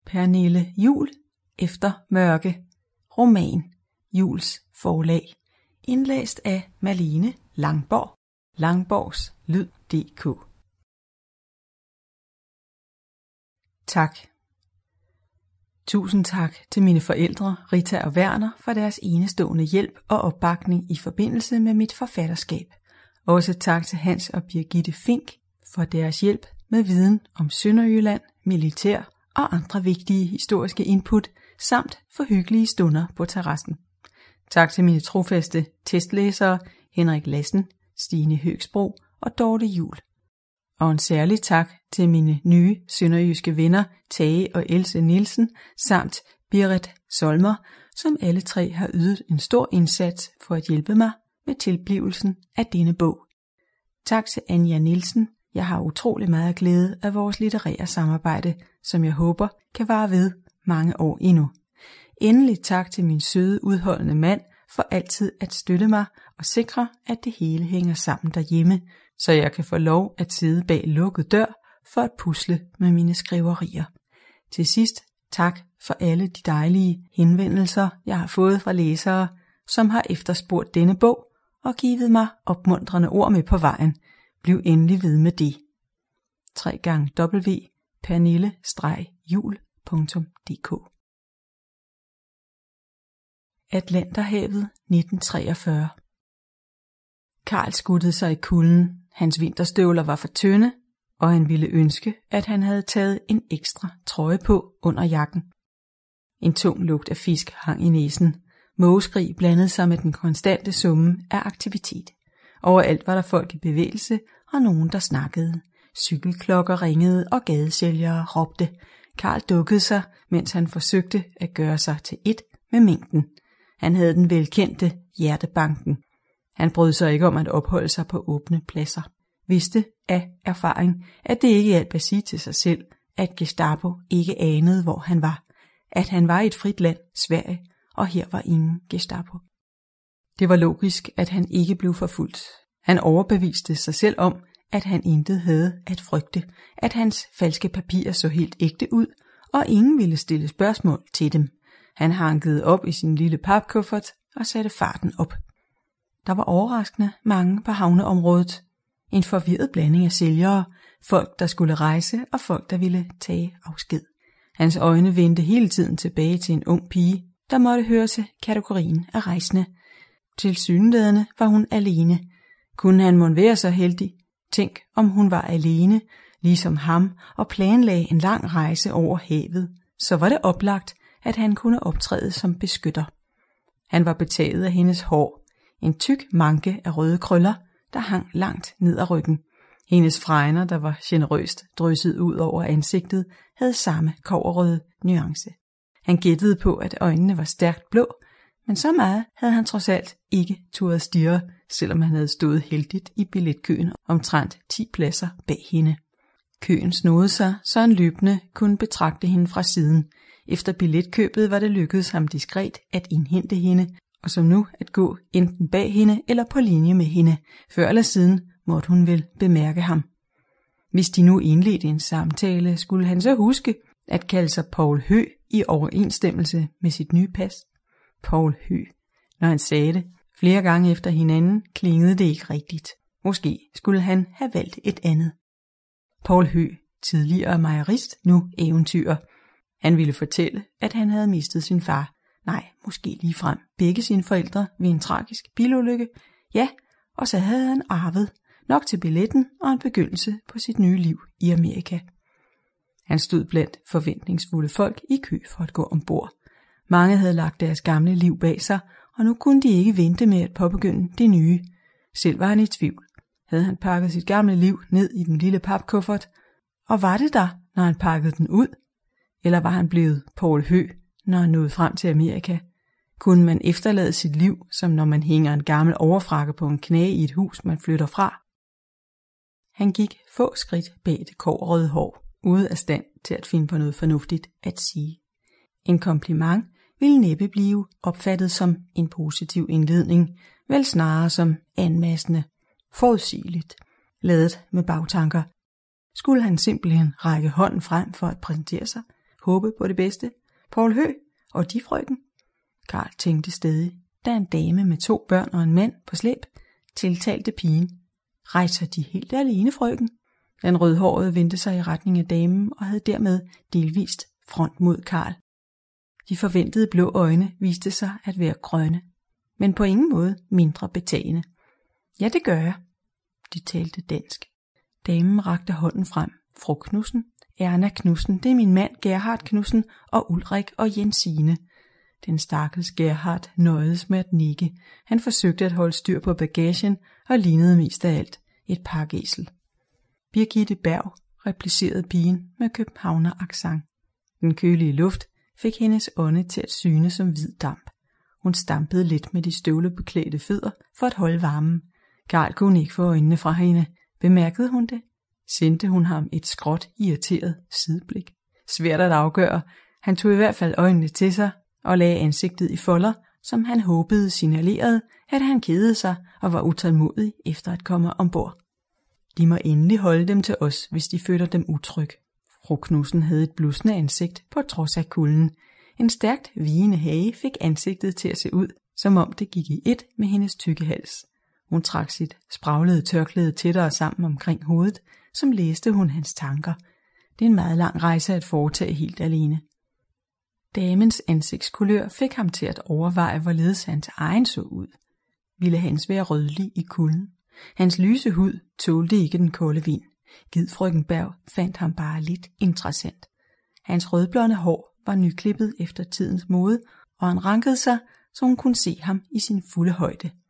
Pernille Juhl, Efter mørke. Roman. Juhls forlag. Indlæst af Malene Langborg. Langborgs Lyd.dk. Tak. Tusind tak til mine forældre, Rita og Werner, for deres enestående hjælp og opbakning i forbindelse med mit forfatterskab. Også tak til Hans og Birgitte Fink for deres hjælp med viden om Sønderjylland, militær og andre vigtige historiske input, samt for hyggelige stunder på terrassen. Tak til mine trofaste testlæsere, Henrik Lassen, Stine Høgsbro og Dorte Juhl. Og en særlig tak til mine nye sønderjyske venner, Tage og Else Nielsen, samt Berit Solmer, som alle tre har ydet en stor indsats for at hjælpe mig med tilblivelsen af denne bog. Tak til Anja Nielsen. Jeg har utrolig meget glæde af vores litterære samarbejde, som jeg håber kan vare ved mange år endnu. Endelig tak til min søde, udholdende mand for altid at støtte mig og sikre, at det hele hænger sammen derhjemme, så jeg kan få lov at sidde bag lukket dør for at pusle med mine skriverier. Til sidst tak for alle de dejlige henvendelser, jeg har fået fra læsere, som har efterspurgt denne bog og givet mig opmuntrende ord med på vejen. Bliv endelig ved med det. www.pernille-juhl.dk. Atlanterhavet 1943. Karl skuttede sig i kulden. Hans vinterstøvler var for tynde, og han ville ønske, at han havde taget en ekstra trøje på under jakken. En tung lugt af fisk hang i næsen. Mågeskrig blandede sig med den konstante summen af aktivitet. Overalt var der folk i bevægelse og nogen, der snakkede. Cykelklokker ringede og gadesælgere råbte. Karl dukkede sig, mens han forsøgte at gøre sig til ét med mængden. Han havde den velkendte hjertebanken. Han brød sig ikke om at opholde sig på åbne pladser. Vidste af erfaring, at det ikke hjalp at sige til sig selv, at Gestapo ikke anede, hvor han var. At han var i et frit land, Sverige, og her var ingen Gestapo. Det var logisk, at han ikke blev forfulgt. Han overbeviste sig selv om, at han intet havde at frygte, at hans falske papirer så helt ægte ud, og ingen ville stille spørgsmål til dem. Han hankede op i sin lille papkuffert og satte farten op. Der var overraskende mange på havneområdet. En forvirret blanding af sælgere, folk der skulle rejse og folk der ville tage afsked. Hans øjne vendte hele tiden tilbage til en ung pige, der måtte høre til kategorien af rejsende. Tilsyneladende var hun alene. Kunne han mon være så heldig? Tænk, om hun var alene, ligesom ham, og planlagde en lang rejse over havet. Så var det oplagt, at han kunne optræde som beskytter. Han var betaget af hendes hår. En tyk manke af røde krøller, der hang langt ned ad ryggen. Hendes fregner, der var generøst drysset ud over ansigtet, havde samme kobberrøde nuance. Han gættede på, at øjnene var stærkt blå, men så meget havde han trods alt ikke turet stirre, selvom han havde stået heldigt i billetkøen omtrent 10 pladser bag hende. Køen snodede sig, så han løbende kunne betragte hende fra siden. Efter billetkøbet var det lykkedes ham diskret at indhente hende, og som nu at gå enten bag hende eller på linje med hende. Før eller siden måtte hun vel bemærke ham. Hvis de nu indledte en samtale, skulle han så huske at kalde sig Poul Høeg i overensstemmelse med sit nye pas. Poul Høeg. Når han sagde det flere gange efter hinanden, klingede det ikke rigtigt. Måske skulle han have valgt et andet. Poul Høeg, tidligere mejerist, nu eventyrer. Han ville fortælle, at han havde mistet sin far. Nej, måske ligefrem begge sine forældre ved en tragisk bilulykke. Ja, og så havde han arvet nok til billetten og en begyndelse på sit nye liv i Amerika. Han stod blandt forventningsfulde folk i kø for at gå ombord. Mange havde lagt deres gamle liv bag sig, og nu kunne de ikke vente med at påbegynde det nye. Selv var han i tvivl. Havde han pakket sit gamle liv ned i den lille papkuffert? Og var det der, når han pakkede den ud? Eller var han blevet Poul Høeg, når han nåede frem til Amerika? Kunne man efterlade sit liv, som når man hænger en gammel overfrakke på en knæ i et hus, man flytter fra? Han gik få skridt bag det kobberrøde hår, ude af stand til at finde på noget fornuftigt at sige. En kompliment ville næppe blive opfattet som en positiv indledning, vel snarere som anmassende, forudsigeligt, ladet med bagtanker. Skulle han simpelthen række hånden frem for at præsentere sig? håbe på det bedste. Poul Høeg og de frøken. Karl tænkte stædigt, da en dame med 2 børn og en mand på slæb tiltalte pigen. Rejser de helt alene, frøken? Den rødhårede vendte sig i retning af damen og havde dermed delvist front mod Karl. De forventede blå øjne viste sig at være grønne, men på ingen måde mindre betagende. Ja, det gør jeg. De talte dansk. Damen rakte hånden frem. Fru Knudsen, Erna Knudsen, det er min mand Gerhard Knudsen og Ulrik og Jensine. Den stakkels Gerhard nøjedes med at nikke. Han forsøgte at holde styr på bagagen og lignede mest af alt et pakæsel. Birgitte Berg, replicerede pigen med københavner-accent. Den kølige luft fik hendes ånde til at syne som hvid damp. Hun stampede lidt med de støvlebeklædte fødder for at holde varmen. Karl kunne ikke få øjnene fra hende. Bemærkede hun det? Sendte hun ham et skråt, irriteret sideblik. Svært at afgøre. Han tog i hvert fald øjnene til sig og lagde ansigtet i folder, som han håbede signalerede, at han kedede sig og var utålmodig efter at komme ombord. De må endelig holde dem til os, hvis de føler dem utryg. Fru Knudsen havde et blussende ansigt på trods af kulden. En stærkt vigende hage fik ansigtet til at se ud, som om det gik i ét med hendes tykke hals. Hun trak sit spraglede tørklæde tættere sammen omkring hovedet, som læste hun hans tanker. Det er en meget lang rejse at foretage helt alene. Damens ansigtskulør fik ham til at overveje, hvorledes hans egen så ud. Ville hans være rødlig i kulden? Hans lyse hud tålte ikke den kolde vind. Gid frøken Berg fandt ham bare lidt interessant. Hans rødblonde hår var nyklippet efter tidens mode, og han rankede sig, så hun kunne se ham i sin fulde højde.